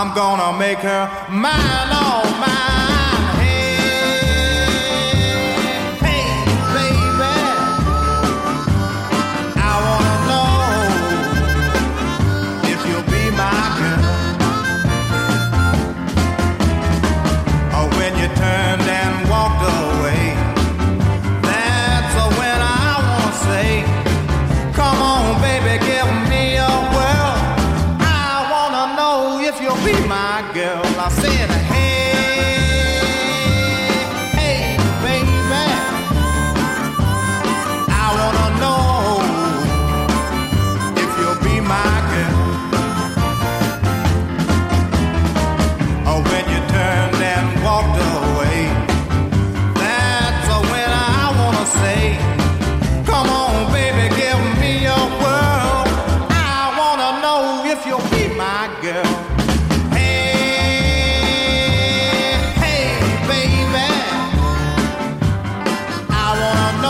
I'm gonna make her mine, all mine. Hey, baby, I wanna know if you'll be my girl. Or when you turned and walked away, that's when I wanna say, come on, baby, give me a whirl. I wanna know if you'll be my girl. I said, hey, baby, I wanna know if you'll be my girl. Or when you turned and walked away, that's when I wanna say, come on, baby, give me your world. I wanna know if you'll be my girl. Hey, baby, I wanna know